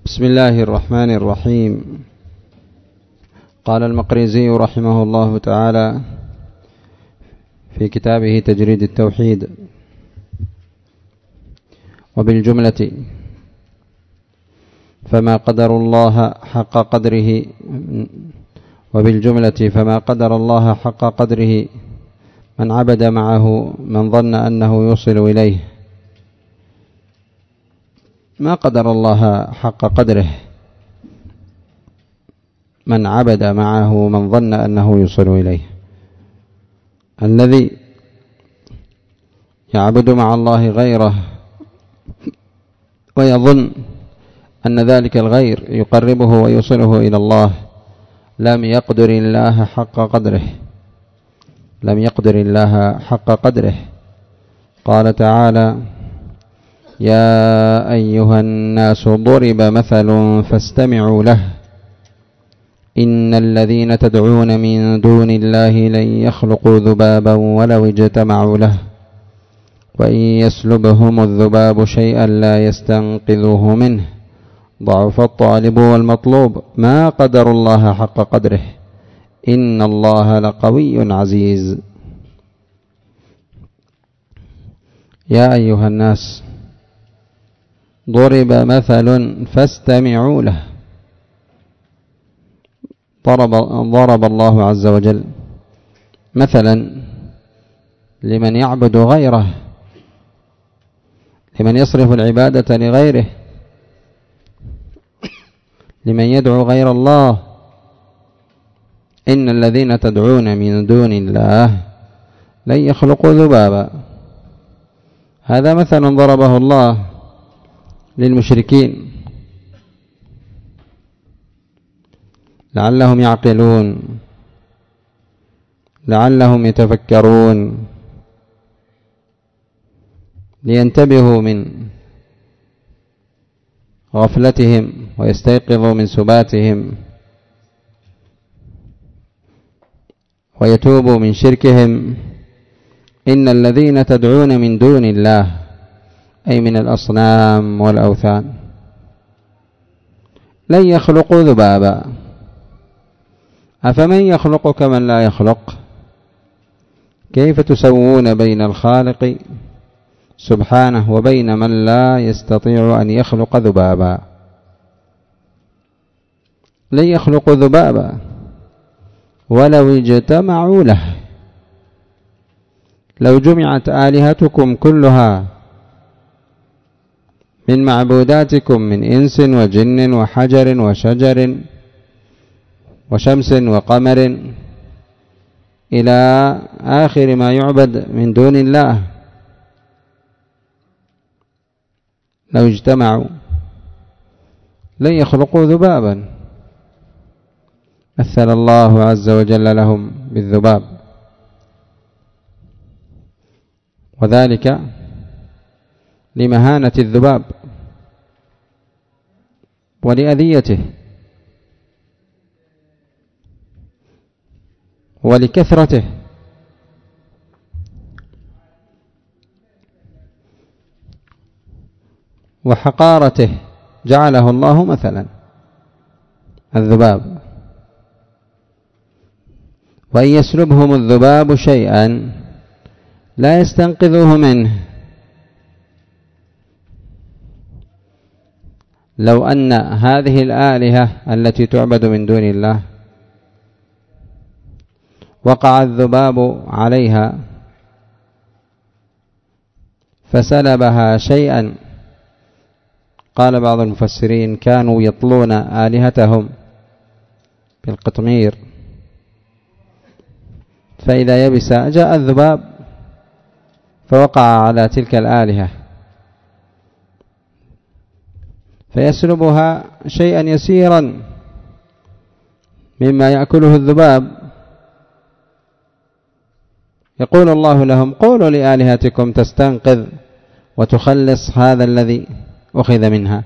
بسم الله الرحمن الرحيم. قال المقريزي رحمه الله تعالى في كتابه تجريد التوحيد: وبالجملة فما قدر الله حق قدره فما قدر الله حق قدره من عبد معه من ظن أنه يوصل إليه. ما قدر الله حق قدره من عبد معه من ظن أنه يوصل إليه. الذي يعبد مع الله غيره ويظن أن ذلك الغير يقربه ويوصله إلى الله لم يقدر الله حق قدره. قال تعالى: يا أيها الناس ضرب مثل فاستمعوا له إن الذين تدعون من دون الله لن يخلقوا ذبابا ولو اجتمعوا له وإن يسلبهم الذباب شيئا لا يستنقذوه منه ضعف الطالب والمطلوب ما قدر الله حق قدره إن الله لقوي عزيز. يا أيها الناس ضرب مثل فاستمعوا له. ضرب الله عز وجل مثلا لمن يعبد غيره، لمن يصرف العبادة لغيره، لمن يدعو غير الله. إن الذين تدعون من دون الله لن يخلقوا ذبابا. هذا مثل ضربه الله للمشركين لعلهم يعقلون، لعلهم يتفكرون، لينتبهوا من غفلتهم ويستيقظوا من سباتهم ويتوبوا من شركهم. إن الذين تدعون من دون الله أي من الأصنام والأوثان لن يخلقوا ذبابا. أفمن يخلق كمن لا يخلق؟ كيف تسوون بين الخالق سبحانه وبين من لا يستطيع أن يخلق ذبابا؟ لن يخلقوا ذبابا ولو اجتمعوا له. لو جمعت آلهتكم كلها من معبوداتكم من إنس وجن وحجر وشجر وشمس وقمر إلى آخر ما يعبد من دون الله، لو اجتمعوا لن يخلقوا ذبابا. مثل الله عز وجل لهم بالذباب، وذلك لمهانة الذباب ولأذيته ولكثرته وحقارته، جعله الله مثلا الذباب. وإن يسلبهم الذباب شيئا لا يستنقذوه منه. لو أن هذه الآلهة التي تعبد من دون الله وقع الذباب عليها فسلبها شيئا، قال بعض المفسرين كانوا يطلون آلهتهم بالقطمير، فإذا يبس جاء الذباب فوقع على تلك الآلهة فيسلبها شيئا يسيرا مما يأكله الذباب. يقول الله لهم: قولوا لآلهتكم تستنقذ وتخلص هذا الذي أخذ منها.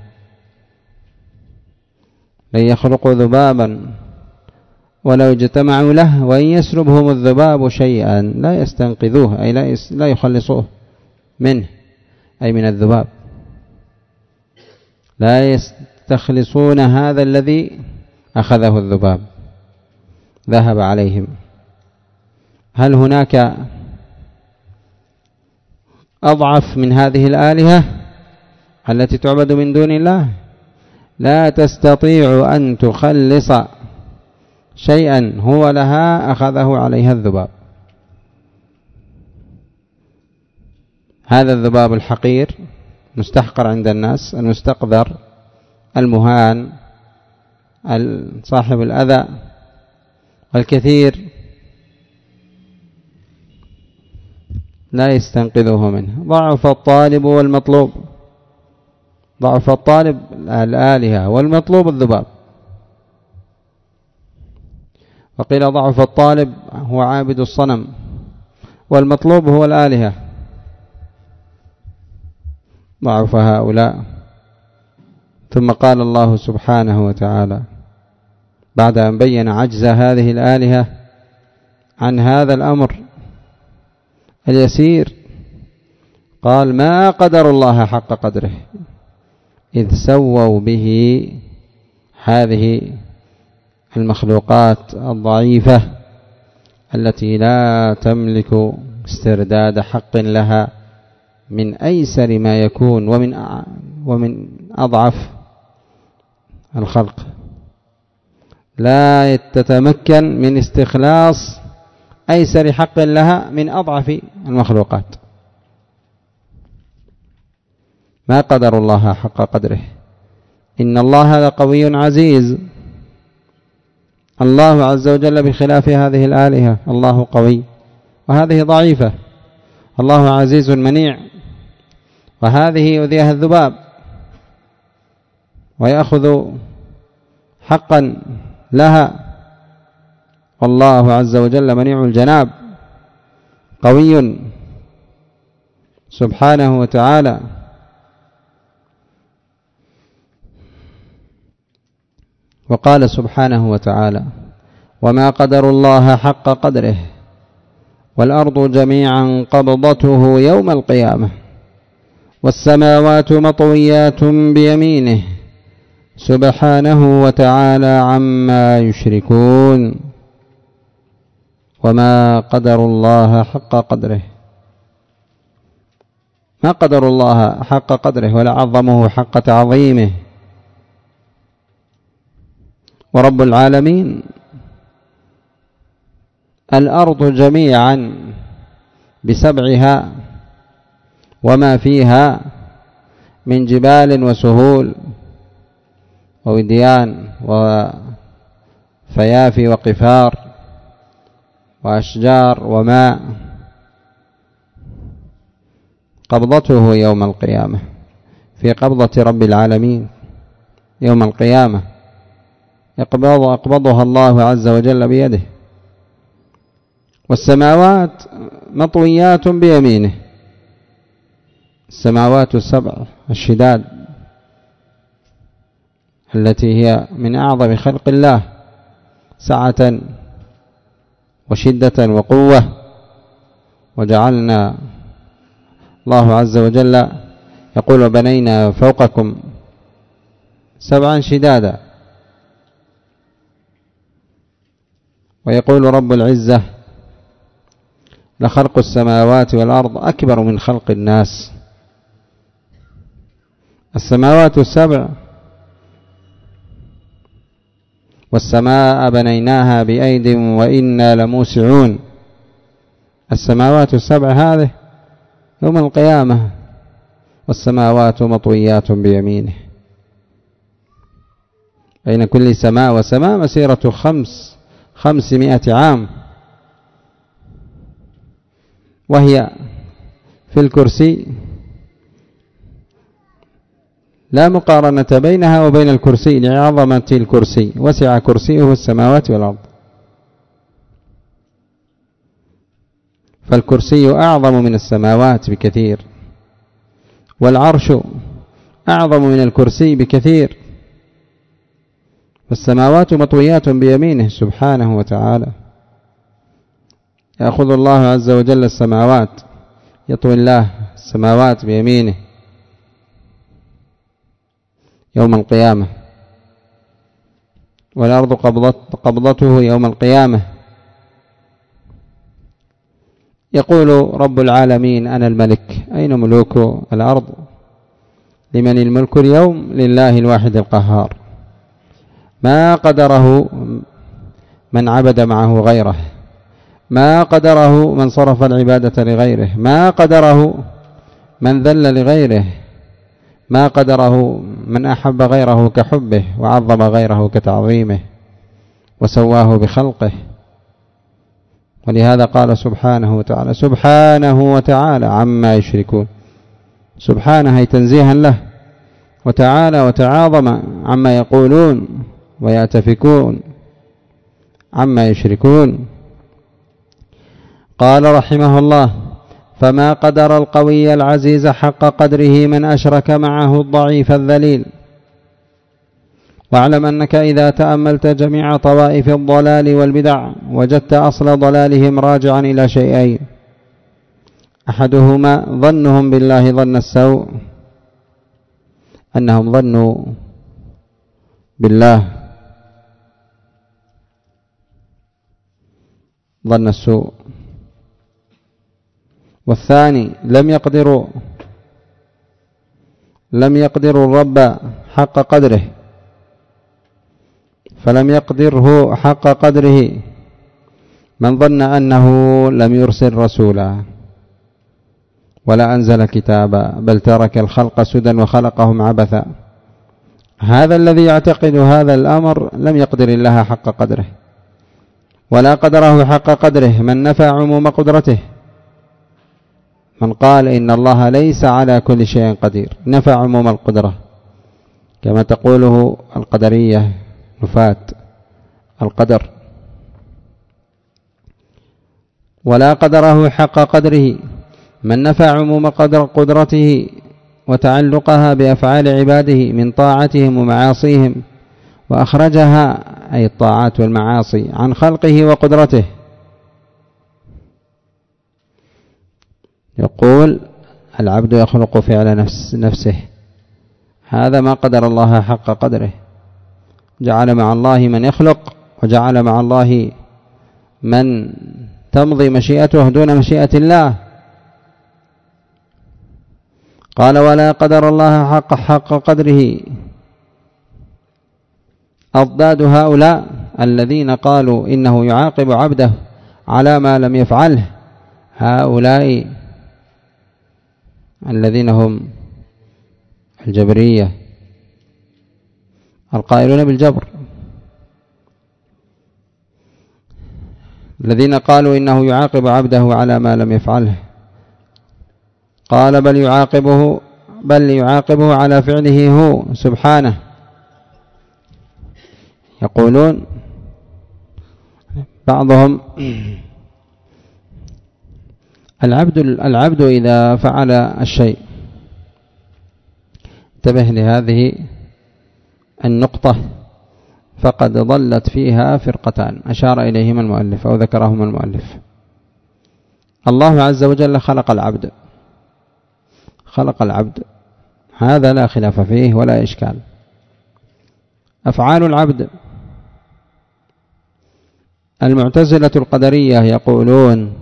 لن يخلقوا ذبابا ولو اجتمعوا له وإن يسلبهم الذباب شيئا لا يستنقذوه أي لا يخلصوه منه، أي من الذباب. يستخلصون هذا الذي أخذه الذباب ذهب عليهم. هل هناك أضعف من هذه الآلهة التي تعبد من دون الله؟ لا تستطيع أن تخلص شيئا هو لها أخذه عليها الذباب. هذا الذباب الحقير مستحقر عند الناس، المستقذر، المهان، صاحب الأذى الكثير، لا يستنقذه منه. ضعف الطالب والمطلوب. ضعف الطالب الآلهة والمطلوب الذباب. وقيل ضعف الطالب هو عابد الصنم والمطلوب هو الآلهة. ضعف هؤلاء. ثم قال الله سبحانه وتعالى بعد أن بين عجز هذه الآلهة عن هذا الأمر اليسير، قال ما قدر الله حق قدره إذ سووا به هذه المخلوقات الضعيفة التي لا تملك استرداد حق لها من أيسر ما يكون ومن أضعف الخلق، لا تتمكن من استخلاص أيسر حق لها من أضعف المخلوقات. ما قدر الله حق قدره. إن الله لقوي عزيز. الله عز وجل بخلاف هذه الآلهة، الله قوي وهذه ضعيفة. الله عزيز منيع وهذه يؤذيها الذباب ويأخذ حقا لها، والله عز وجل منيع الجناب قوي سبحانه وتعالى. وقال سبحانه وتعالى وما قدر الله حق قدره والأرض جميعا قبضته يوم القيامة والسماوات مطويات بيمينه سبحانه وتعالى عما يشركون. وما قدر الله حق قدره. ما قدر الله حق قدره ولا عظمه حق تعظيمه. ورب العالمين الأرض جميعا بسبعها وما فيها من جبال وسهول ووديان وفيافي وقفار وأشجار وماء، قبضته يوم القيامة، في قبضة رب العالمين يوم القيامة يقبضها الله عز وجل بيده. والسماوات مطويات بيمينه، السماوات السبع الشداد التي هي من أعظم خلق الله سعة وشدة وقوة، وجعلنا الله عز وجل يقول بنينا فوقكم سبعا شدادا، ويقول رب العزة لخلق السماوات والأرض أكبر من خلق الناس. السماوات السبع والسماء بنيناها بأيد وإنا لموسعون. السماوات السبع هذه يوم القيامة، والسماوات مطويات بيمينه. بين كل سماء وسماء مسيرة 500 عام، وهي في الكرسي لا مقارنة بينها وبين الكرسي لعظمة الكرسي، وسع كرسيه السماوات والأرض. فالكرسي أعظم من السماوات بكثير، والعرش أعظم من الكرسي بكثير، فالسماوات مطويات بيمينه سبحانه وتعالى. يأخذ الله عز وجل السماوات، يطوي الله السماوات بيمينه، يوم القيامة، والأرض قبضته يوم القيامة. يقول رب العالمين: أنا الملك، أين ملوك الأرض؟ لمن الملك اليوم؟ لله الواحد القهار. ما قدره من عبد معه غيره، ما قدره من صرف العبادة لغيره، ما قدره من ذل لغيره، ما قدره من أحب غيره كحبه وعظم غيره كتعظيمه وسواه بخلقه. ولهذا قال سبحانه وتعالى: سبحانه وتعالى عما يشركون. سبحانه أي تنزيها له، وتعالى وتعاظم عما يقولون ويأتفكون عما يشركون. قال رحمه الله: فما قدر القوي العزيز حق قدره من أشرك معه الضعيف الذليل. واعلم أنك إذا تأملت جميع طوائف الضلال والبدع وجدت أصل ضلالهم راجعا إلى شيئين: أحدهما ظنهم بالله ظن السوء، أنهم ظنوا بالله ظن السوء. والثاني لم يقدروا الرب حق قدره، فلم يقدره حق قدره من ظن أنه لم يرسل رسولا ولا أنزل كتابا، بل ترك الخلق سدى وخلقهم عبثا. هذا الذي يعتقد هذا الأمر لم يقدر الله حق قدره، ولا قدره حق قدره من نفى عموم قدرته. من قال إن الله ليس على كل شيء قدير نفى عموم القدرة، كما تقوله القدرية نفاة القدر. ولا قدره حق قدره من نفى عموم قدرته وتعلقها بأفعال عباده من طاعتهم ومعاصيهم، وأخرجها أي الطاعات والمعاصي عن خلقه وقدرته. يقول: العبد يخلق فعل نفسه، هذا ما قدر الله حق قدره. جعل مع الله من يخلق، وجعل مع الله من تمضي مشيئته دون مشيئة الله. قال: ولا قدر الله حق قدره أضداد هؤلاء الذين قالوا إنه يعاقب عبده على ما لم يفعله، هؤلاء الذين هم الجبرية القائلون بالجبر، الذين قالوا إنه يعاقب عبده على ما لم يفعله. قال: بل يعاقبه على فعله هو سبحانه. يقولون بعضهم: العبد إذا فعل الشيء، انتبه لهذه النقطة، فقد ضلت فيها فرقتان أشار إليهما المؤلف أو ذكرهما المؤلف. الله عز وجل خلق العبد، هذا لا خلاف فيه ولا إشكال. أفعال العبد، المعتزلة القدرية يقولون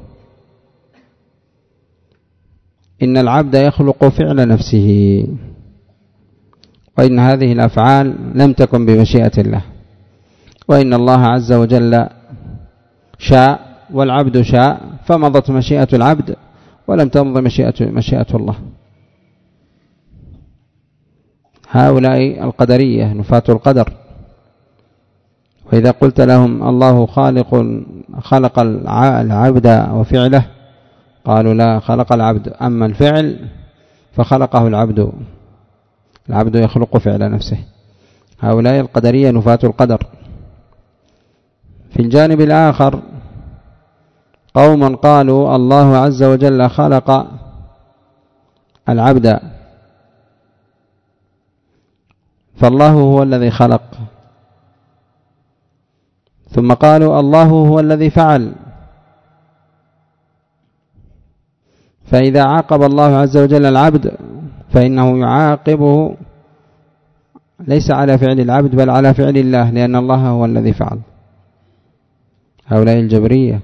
إن العبد يخلق فعل نفسه، وإن هذه الأفعال لم تكن بمشيئة الله، وإن الله عز وجل شاء والعبد شاء، فمضت مشيئة العبد ولم تمض مشيئة الله. هؤلاء القدرية نفاة القدر. وإذا قلت لهم الله خلق العبد وفعله، قالوا: لا، خلق العبد، أما الفعل فخلقه العبد يخلق فعل نفسه. هؤلاء القدرية نفاة القدر. في الجانب الآخر قوم قالوا الله عز وجل خلق العبد، فالله هو الذي خلق، ثم قالوا الله هو الذي فعل. فإذا عاقب الله عز وجل العبد فإنه يعاقبه ليس على فعل العبد بل على فعل الله، لأن الله هو الذي فعل. هؤلاء الجبرية.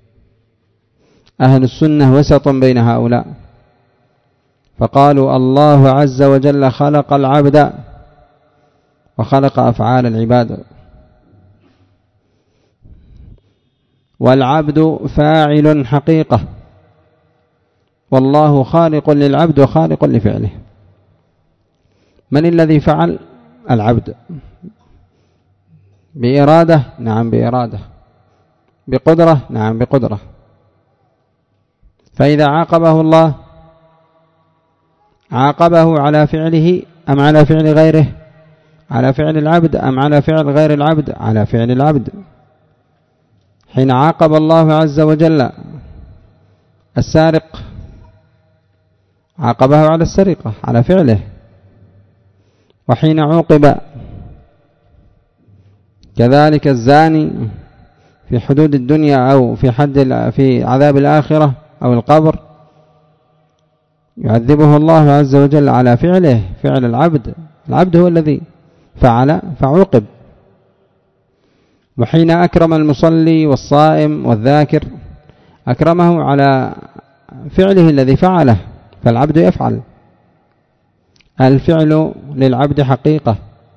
أهل السنة وسط بين هؤلاء، فقالوا الله عز وجل خلق العبد وخلق أفعال العباد، والعبد فاعل حقيقة، والله خالق للعبد وخالق لفعله. من الذي فعل؟ العبد. بإرادة؟ نعم بإرادة. بقدرة؟ نعم بقدرة. فإذا عاقبه الله عاقبه على فعله أم على فعل غيره؟ على فعل العبد أم على فعل غير العبد؟ على فعل العبد. حين عاقب الله عز وجل السارق عاقبه على السرقة، على فعله. وحين عوقب كذلك الزاني في حدود الدنيا أو في عذاب الآخرة أو القبر، يعذبه الله عز وجل على فعله، فعل العبد. العبد هو الذي فعل فعوقب. وحين أكرم المصلي والصائم والذاكر أكرمه على فعله الذي فعله، فالعبد يفعل. الفعل للعبد حقيقة،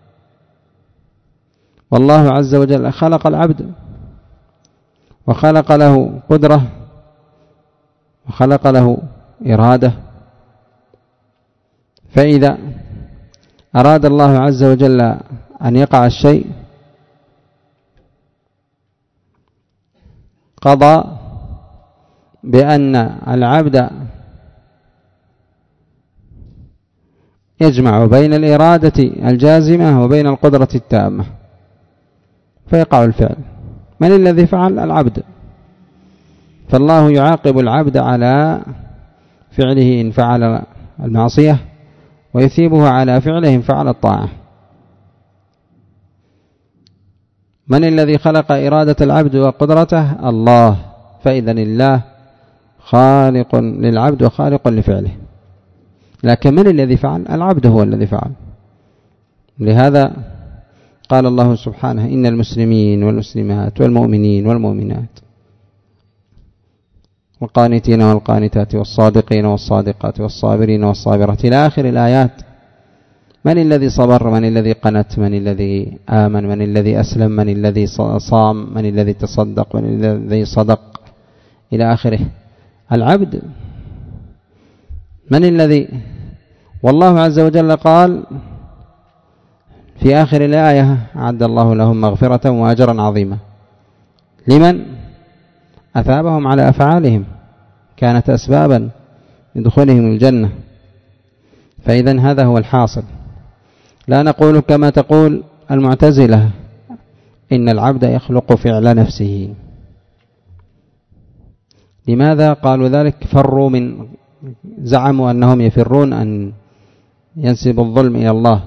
والله عز وجل خلق العبد وخلق له قدرة وخلق له إرادة. فإذا أراد الله عز وجل أن يقع الشيء قضى بأن العبد يجمع بين الإرادة الجازمة وبين القدرة التامة فيقع الفعل. من الذي فعل؟ العبد. فالله يعاقب العبد على فعله إن فعل المعصية، ويثيبه على فعله إن فعل الطاعة. من الذي خلق إرادة العبد وقدرته؟ الله. فإذن الله خالق للعبد وخالق لفعله. لكن من الذي فعل؟ العبد هو الذي فعل. لهذا قال الله سبحانه: إن المسلمين والمسلمات والمؤمنين والمؤمنات والقانتين والقانتات والصادقين والصادقات والصابرين والصابرات إلى آخر الآيات. من الذي صبر؟ من الذي قنت؟ من الذي آمن؟ من الذي أسلم؟ من الذي صام؟ من الذي تصدق؟ من الذي صدق؟ إلى آخره. العبد. من الذي؟ والله عز وجل قال في آخر الآية: أعد الله لهم مغفرة وأجرا عظيما. لمن؟ أثابهم على أفعالهم، كانت أسبابا لدخولهم الجنة. فإذن هذا هو الحاصل. لا نقول كما تقول المعتزلة إن العبد يخلق فعل نفسه. لماذا قالوا ذلك؟ زعموا أنهم يفرون أن ينسب الظلم إلى الله.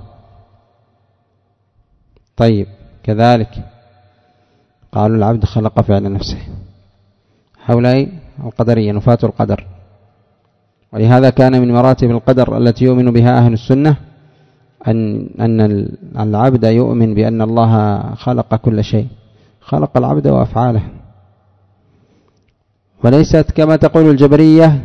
طيب كذلك قالوا العبد خلق فعل نفسه. هؤلاء القدرية نفاة القدر. ولهذا كان من مراتب القدر التي يؤمن بها أهل السنة أن العبد يؤمن بأن الله خلق كل شيء، خلق العبد وأفعاله، وليست كما تقول الجبرية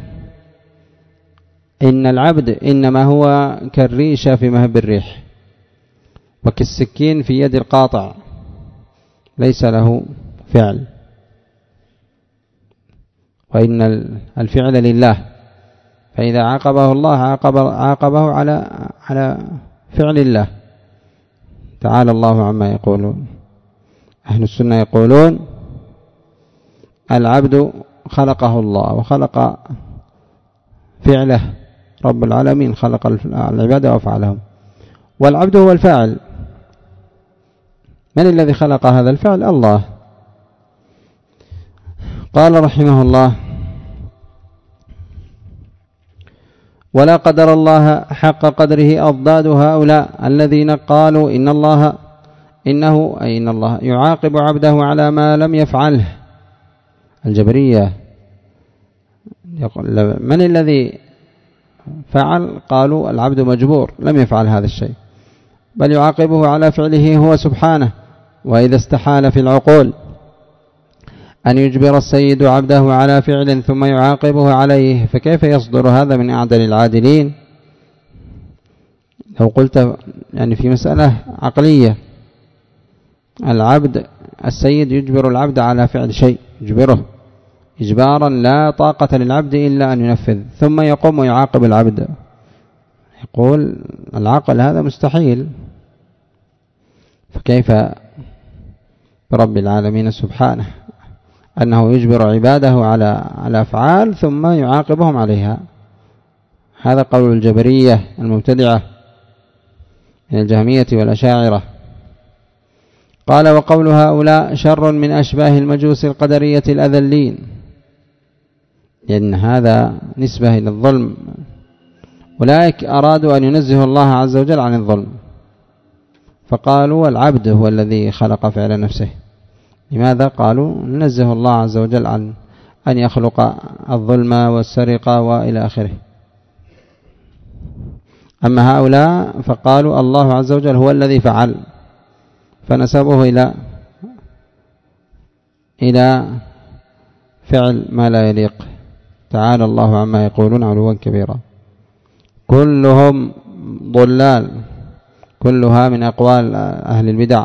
إن العبد إنما هو كالريشة في مهب الريح وكالسكين في يد القاطع، ليس له فعل، وإن الفعل لله. فإذا عاقبه الله عاقبه على فعل الله. تعالى الله عما يقولون. أهل السنة يقولون العبد خلقه الله وخلق فعله، رب العالمين خلق العباد وأفعالهم، والعبد هو الفاعل. من الذي خلق هذا الفعل؟ الله. قال رحمه الله: ولا قدر الله حق قدره أضداد هؤلاء الذين قالوا إن الله يعاقب عبده على ما لم يفعله. الجبرية يقول من الذي فعل؟ قالوا العبد مجبور، لم يفعل هذا الشيء. بل يعاقبه على فعله هو سبحانه. وإذا استحال في العقول أن يجبر السيد عبده على فعل ثم يعاقبه عليه، فكيف يصدر هذا من أعدل العادلين؟ لو قلت يعني في مسألة عقلية، السيد يجبر العبد على فعل شيء، يجبره إجبارا لا طاقة للعبد إلا أن ينفذ، ثم يقوم ويعاقب العبد، يقول العقل هذا مستحيل، فكيف برب العالمين سبحانه أنه يجبر عباده على أفعال ثم يعاقبهم عليها؟ هذا قول الجبرية المبتدعة من الجهمية والأشاعرة. قال: وقول هؤلاء شر من أشباه المجوس القدرية الأذلين، لأن هذا نسبة إلى الظلم. أولئك أرادوا أن ينزهوا الله عز وجل عن الظلم، فقالوا العبد هو الذي خلق فعل نفسه. لماذا؟ قالوا ننزه الله عز وجل عن أن يخلق الظلم والسرقة وإلى آخره. أما هؤلاء فقالوا الله عز وجل هو الذي فعل، فنسبوه إلى فعل ما لا يليق. تعالى الله عما يقولون علوا كبيرا. كلهم ضلال، كلها من أقوال أهل البدع.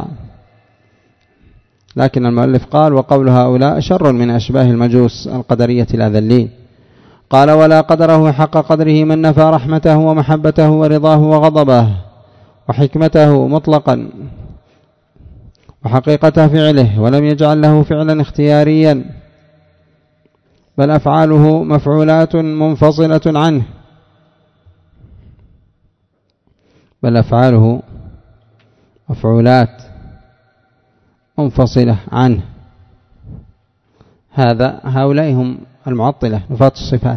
لكن المؤلف قال: وقول هؤلاء شر من أشباه المجوس القدرية الأذلين. قال: ولا قدره حق قدره من نفى رحمته ومحبته ورضاه وغضبه وحكمته مطلقا وحقيقة فعله، ولم يجعل له فعلا اختياريا، بل أفعاله مفعولات منفصلة عنه، بل أفعاله مفعولات منفصلة عنه. هؤلاء هم المعطلة نفاة الصفات،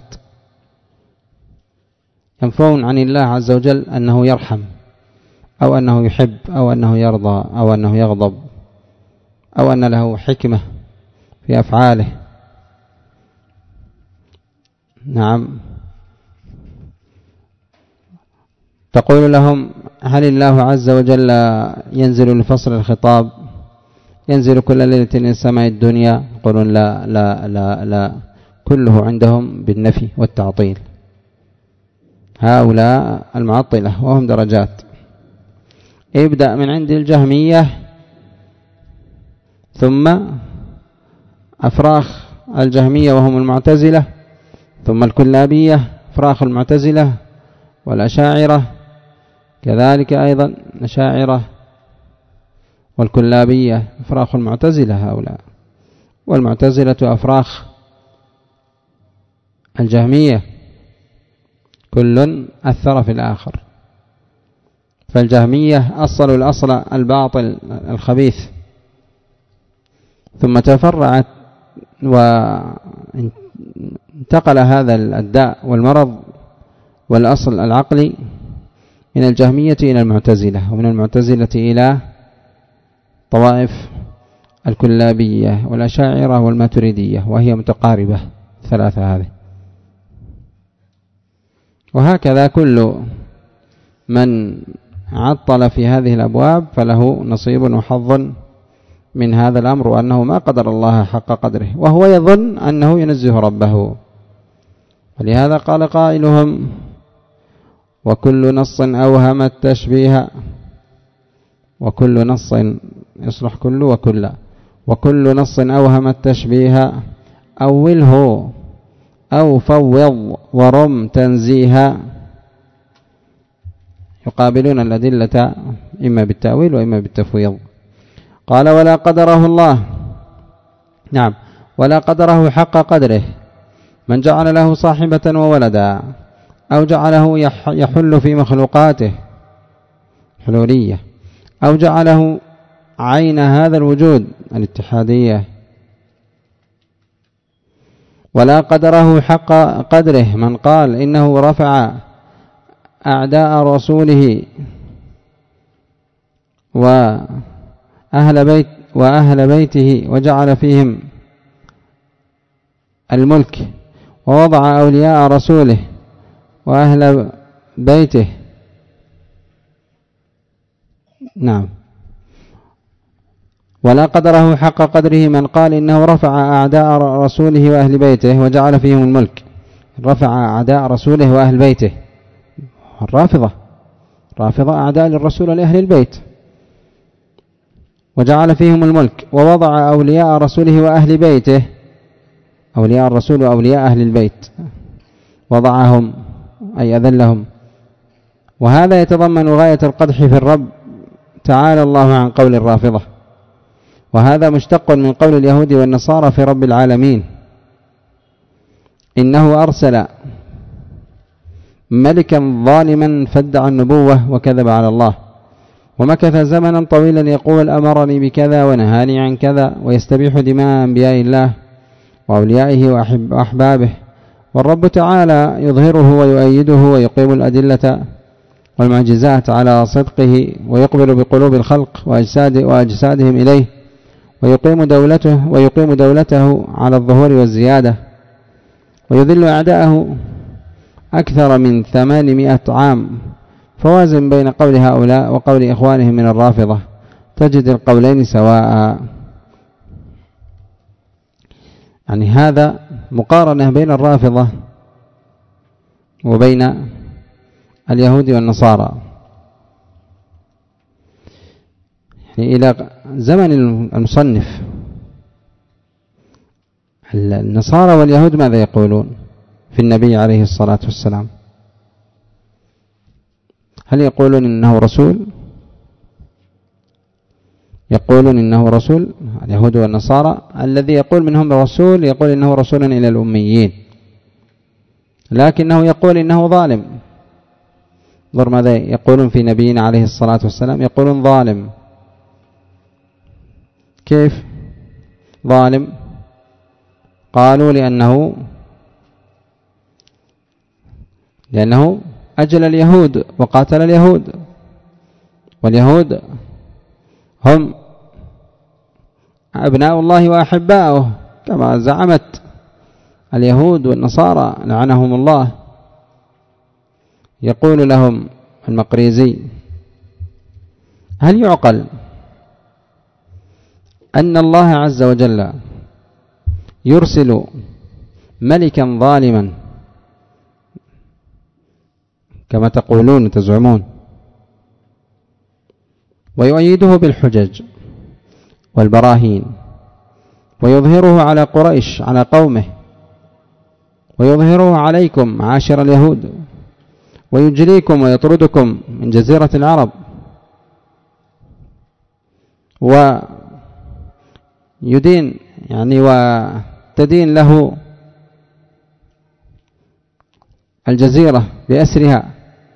ينفون عن الله عز وجل أنه يرحم أو أنه يحب أو أنه يرضى أو أنه يغضب أو أن له حكمة في أفعاله. نعم. تقول لهم: هل الله عز وجل ينزل لفصل الخطاب، ينزل كل ليلة إلى السماء الدنيا؟ يقولون لا لا لا لا، كله عندهم بالنفي والتعطيل. هؤلاء المعطلة وهم درجات. ابدأ من عند الجهمية، ثم أفراخ الجهمية وهم المعتزلة، ثم الكلابية أفراخ المعتزلة والأشاعرة، كذلك أيضا الأشاعرة والكلابية أفراخ المعتزلة هؤلاء، والمعتزلة أفراخ الجهمية، كل أثر في الآخر. فالجهمية أصلوا الأصل الباطل الخبيث، ثم تفرعت وانتقل هذا الداء والمرض والأصل العقلي من الجهمية إلى المعتزلة، ومن المعتزلة إلى طوائف الكلابية والأشاعرة والماتريدية، وهي متقاربة ثلاثة هذه. وهكذا كل من عطل في هذه الأبواب فله نصيب وحظ من هذا الأمر، وأنه ما قدر الله حق قدره، وهو يظن أنه ينزه ربه. ولهذا قال قائلهم: وكل نص أوهم التشبيه، وكل نص يصلح كل وكل، وكل نص أوهم التشبيه أوله أو فوض ورم تنزيها. يقابلون الأدلة إما بالتأويل وإما بالتفويض. قال: ولا قدره الله، نعم، ولا قدره حق قدره من جعل له صاحبة وولدا، أو جعله يحل في مخلوقاته حلولية، أو جعله عين هذا الوجود الاتحادية. ولا قدره حق قدره من قال إنه رفع أعداء رسوله وأهل بيته وجعل فيهم الملك، ووضع أولياء رسوله وأهل بيته نعم. ولا قدره حق قدره من قال إنه رفع أعداء رسوله وأهل بيته وجعل فيهم الملك. رفع أعداء رسوله وأهل بيته، الرافضة أعداء للرسول ولأهل البيت، وجعل فيهم الملك، ووضع أولياء رسوله وأهل بيته، أولياء الرسول وأولياء أهل البيت وضعهم أي أذلهم. وهذا يتضمن غاية القدح في الرب تعالى الله عن قول الرافضة، وهذا مشتق من قول اليهود والنصارى في رب العالمين: إنه أرسل ملكا ظالما فادعى النبوة وكذب على الله، ومكث زمنا طويلا يقول أمرني بكذا ونهاني عن كذا، ويستبيح دماء أنبياء الله وأوليائه وأحبابه، والرب تعالى يظهره ويؤيده ويقيم الأدلة والمعجزات على صدقه، ويقبل بقلوب الخلق وأجسادهم إليه، ويقيم دولته على الظهور والزيادة، ويذل أعداءه أكثر من 800 عام. فوازن بين قول هؤلاء وقول إخوانهم من الرافضة تجد القولين سواء. يعني هذا مقارنة بين الرافضة وبين اليهود والنصارى. يعني إلى زمن المصنف النصارى واليهود ماذا يقولون في النبي عليه الصلاة والسلام؟ هل يقولون إنه رسول؟ يقولون إنه رسول اليهود والنصارى. الذي يقول منهم رسول يقول إنه رسول إلى الأميين، لكنه يقول إنه ظالم. انظر ماذا يقولون في نبينا عليه الصلاة والسلام، يقولون ظالم. كيف ظالم؟ قالوا لأنه أجل اليهود وقاتل اليهود، واليهود هم أبناء الله وأحباؤه كما زعمت اليهود والنصارى لعنهم الله. يقول لهم المقريزي: هل يعقل أن الله عز وجل يرسل ملكا ظالما كما تقولون تزعمون ويؤيده بالحجج والبراهين، ويظهره على قريش على قومه، ويظهره عليكم معاشر اليهود، ويجريكم ويطردكم من جزيرة العرب، ويدين يعني وتدين له الجزيرة بأسرها،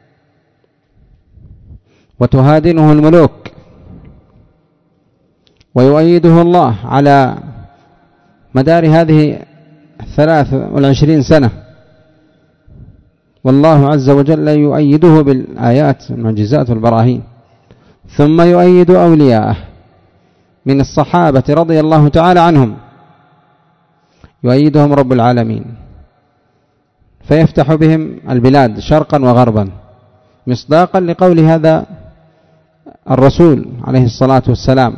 وتهادنه الملوك، ويؤيده الله على مدار هذه 23 سنة، والله عز وجل يؤيده بالآيات والمعجزات والبراهين، ثم يؤيد أولياءه من الصحابة رضي الله تعالى عنهم، يؤيدهم رب العالمين فيفتح بهم البلاد شرقا وغربا، مصداقا لقول هذا الرسول عليه الصلاة والسلام.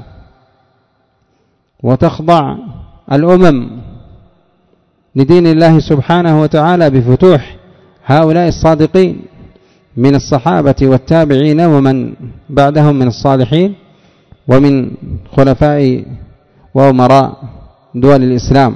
وتخضع الأمم لدين الله سبحانه وتعالى بفتوح هؤلاء الصادقين من الصحابة والتابعين ومن بعدهم من الصالحين ومن خلفاء وأمراء دول الإسلام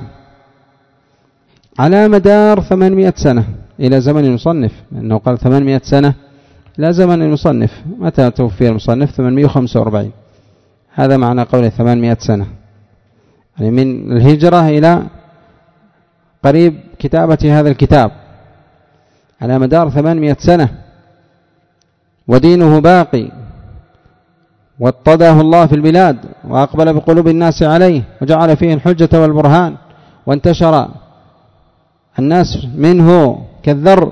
على مدار 800 سنة إلى زمن المصنف، لأنه قال 800 سنة إلى زمن المصنف. متى توفي المصنف؟ 845. هذا معنى قوله 800 سنة، يعني من الهجرة إلى قريب كتابة هذا الكتاب على مدار 800 سنة، ودينه باقي، واتضاه الله في البلاد، وأقبل بقلوب الناس عليه، وجعل فيه الحجة والبرهان، وانتشر الناس منه كالذر.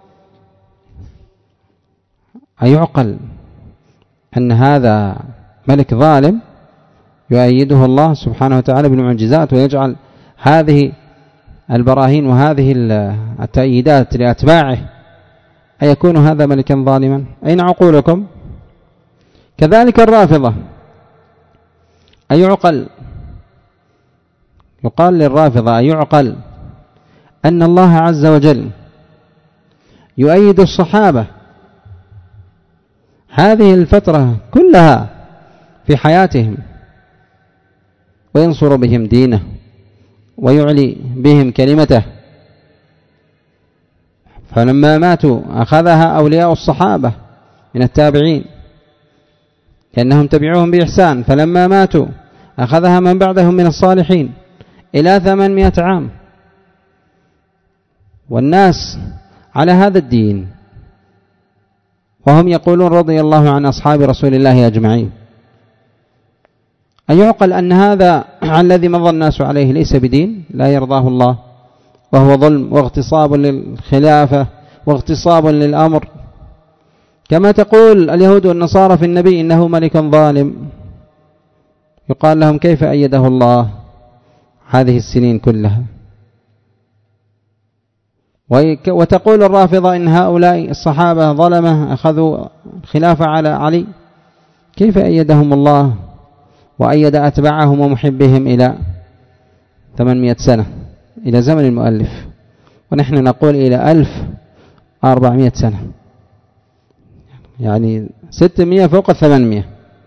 أيعقل أن هذا ملك ظالم يؤيده الله سبحانه وتعالى بالمعجزات، ويجعل هذه البراهين وهذه التأييدات لأتباعه، أيكون هذا ملكا ظالما؟ أين عقولكم؟ كذلك الرافضة أيعقل، يقال للرافضة أيعقل أن الله عز وجل يؤيد الصحابة هذه الفترة كلها في حياتهم وينصر بهم دينه ويعلي بهم كلمته، فلما ماتوا أخذها أولياء الصحابة من التابعين لأنهم تبعوهم بإحسان، فلما ماتوا أخذها من بعدهم من الصالحين إلى 800 عام، والناس على هذا الدين وهم يقولون رضي الله عن أصحاب رسول الله أجمعين. أيعقل أن هذا الذي مضى الناس عليه ليس بدين لا يرضاه الله، وهو ظلم واغتصاب للخلافة واغتصاب للأمر، كما تقول اليهود والنصارى في النبي إنه ملك ظالم، يقال لهم كيف أيده الله هذه السنين كلها؟ وتقول الرافضة إن هؤلاء الصحابة ظلمة أخذوا الخلافة على علي، كيف أيدهم الله وأيد أتباعهم ومحبهم إلى 800 سنة إلى زمن المؤلف، ونحن نقول إلى 1400 سنة، يعني 600 فوق 800.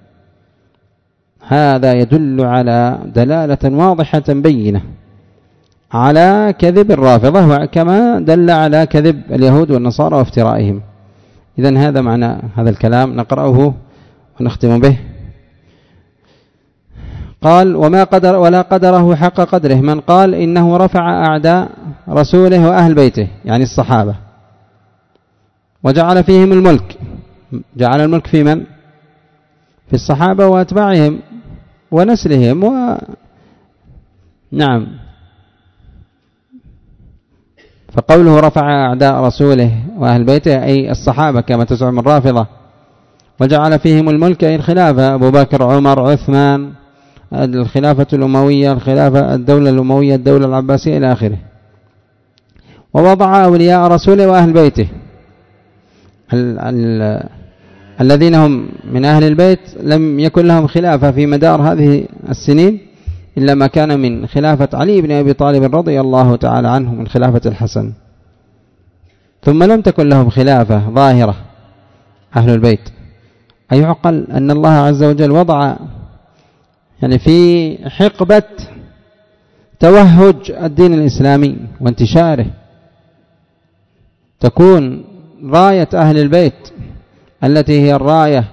هذا يدل على دلالة واضحة بينة على كذب الرافضة، وكما دل على كذب اليهود والنصارى وافترائهم. إذن هذا معنى هذا الكلام، نقرأه ونختم به. قال ولا قدره حق قدره من قال إنه رفع أعداء رسوله وأهل بيته، يعني الصحابة، وجعل فيهم الملك. جعل الملك في من؟ في الصحابة وأتباعهم ونسلهم نعم. فقوله رفع أعداء رسوله وأهل بيته أي الصحابة كما تزعم الرافضة، وجعل فيهم الملك أي الخلافة، أبو بكر عمر عثمان، الخلافة الأموية، الخلافة الدولة الأموية، الدولة العباسية إلى آخره. ووضع أولياء رسوله وأهل بيته الذين هم من أهل البيت لم يكن لهم خلافة في مدار هذه السنين إلا ما كان من خلافة علي بن أبي طالب رضي الله تعالى عنه من خلافة الحسن، ثم لم تكن لهم خلافة ظاهرة أهل البيت. أيعقل أن الله عز وجل وضع يعني في حقبة توهج الدين الإسلامي وانتشاره تكون راية أهل البيت التي هي الراية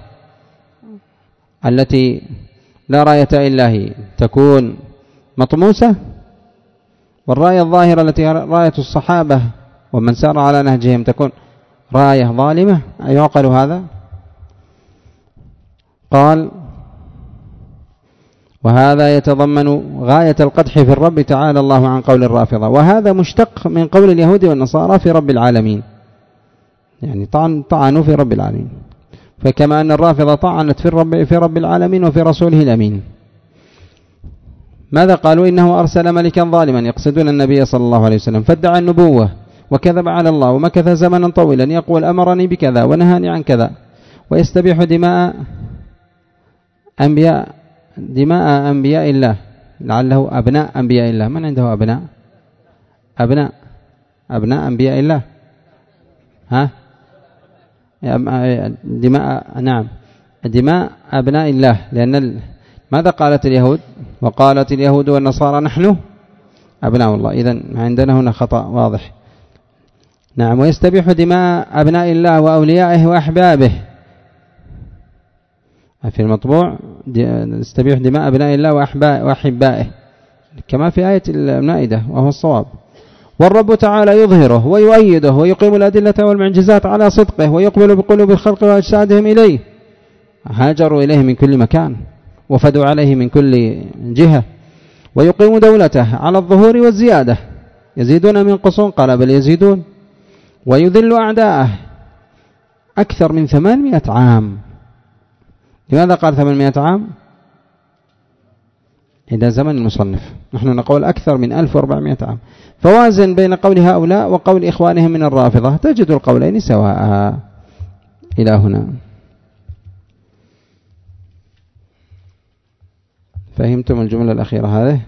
التي لا راية إلا هي تكون مطموسة، والراية الظاهرة التي هي راية الصحابة ومن سار على نهجهم تكون راية ظالمة؟ أيعقل هذا؟ قال وهذا يتضمن غاية القدح في الرب تعالى الله عن قول الرافضة، وهذا مشتق من قول اليهود والنصارى في رب العالمين، يعني طعنوا في رب العالمين، فكما أن الرافضة طعنت في رب العالمين وفي رسوله الأمين. ماذا قالوا؟ إنه أرسل ملكا ظالما، يقصدون النبي صلى الله عليه وسلم، فادعى النبوة وكذب على الله ومكث زمنا طويلا يقول أمرني بكذا ونهاني عن كذا، ويستبيح دماء أنبياء الله، لعله أبناء أنبياء الله. من عنده أبناء أنبياء الله؟ دماء أبناء الله، لأن ماذا قالت اليهود؟ وقالت اليهود والنصارى نحن أبناء الله. إذن عندنا هنا خطأ واضح. نعم. ويستبيح دماء أبناء الله وأوليائه وأحبابه، في المطبوع يستبيح دماء أبناء الله وأحبائه كما في آية المائدة، وهو الصواب. والرب تعالى يظهره ويؤيده ويقيم الأدلة والمعجزات على صدقه، ويقبل بقلوب الخلق وأجسادهم إليه، هاجروا إليه من كل مكان وفدوا عليه من كل جهة، ويقيم دولته على الظهور والزيادة، يزيدون من قصون قال بل يزيدون، ويذل أعداءه أكثر من 800 عام. لماذا قال 800 عام؟ إلى زمن المصنف، نحن نقول أكثر من 1400 عام. فوازن بين قول هؤلاء وقول إخوانهم من الرافضة تجد القولين سواء. إلى هنا. فهمتم الجملة الأخيرة هذه؟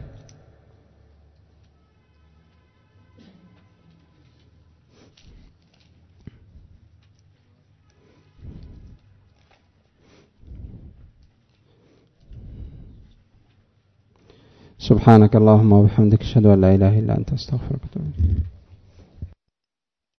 سبحانك اللهم وبحمدك أشهد أن لا إله إلا أنت أستغفرك وأتوب إليك.